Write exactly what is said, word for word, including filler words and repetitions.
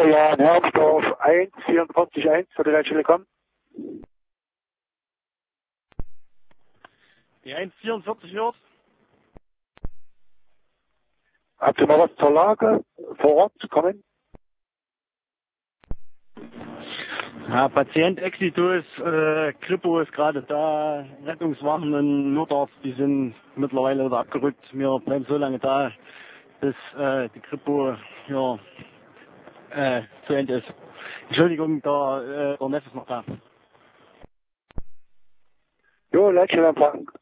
ja, in Hermsdorf eins vierundvierzig eins, zur Leitstelle kommen. Die eins vierundvierzig hört. Habt ihr mal was zur Lage vor Ort zu kommen? Ja, Patient Exitus, äh, Kripo ist gerade da, Rettungswachen und Notarzt, die sind mittlerweile wieder abgerückt. Wir bleiben so lange da, bis äh, die Kripo ja, äh, zu Ende ist. Entschuldigung, der, äh, der Neffe ist noch da. Jo, Leitstelle empfangen.